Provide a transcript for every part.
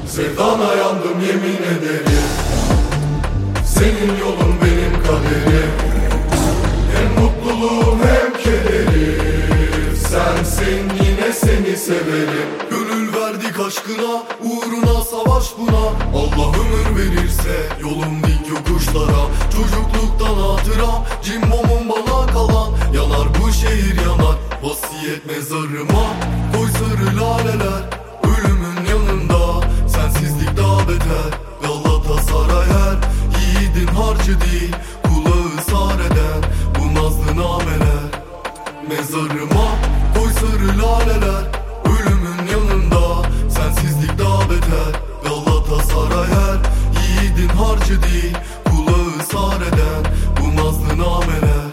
Sevdana yandım yemin ederim. Senin yolun benim kaderim. Hem mutluluğum hem kederim. Sensin yine seni severim. Gönül verdik aşkına, uğruna savaş buna. Allah ömür verirse yolum dik yokuşlara. Çocukluktan hatıra, cimbomum bana kalan. Yanar bu şehir yanar, vasiyet mezarıma. Koy sarı laleler, ölümün yanında. Sensizlik daha beter, Galatasaray her yiğidin harcı değil, kulağı sar eden bu nazlı nameler. Mezarıma koy sarı laleler, ölümün yanında. Sensizlik daha beter, Galatasaray her yiğidin harcı değil, kulağı sar eden bu nazlı nameler.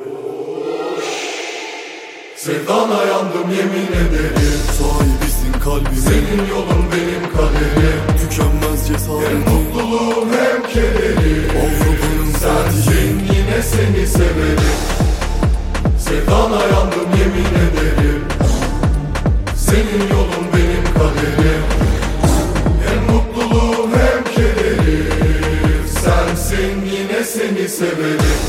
Sevdana yandım yemin ederim. Sahibisin kalbim, senin yolun benim kaderim. Tükenmez cesaretim, hem mutluluğum hem kederim. Avrupa'nın sensin yine seni severim. Sevdana yandım yemin ederim. Senin yolun benim kaderim. Hem mutluluğum hem kederim. Sensin yine seni severim.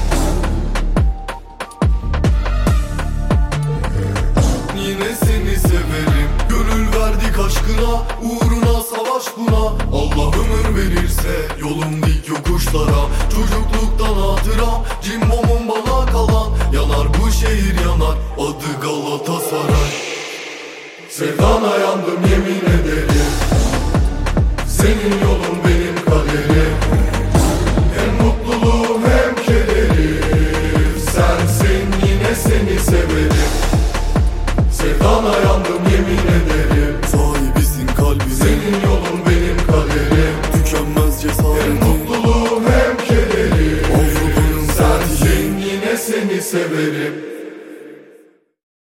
Yine seni severim. Gönül verdik aşkına, uğruna savaş buna. Allah ömür verirse yolum dik yokuşlara. Çocukluktan hatıra, cimbomum bana kalan. Yanar bu şehir yanar, adı Galatasaray. Sevdana yandım yemin ederim. Senin yolun benim kaderim. Hem mutluluğum hem kederim. Sensin yine seni severim. Sevdana yandım yemin ederim. Sahibisin kalbim, senin yolun benim kaderim. Tükenmez cesaretim, hem mutluluğum hem kederim. Avrupa'nın sensin yine seni severim.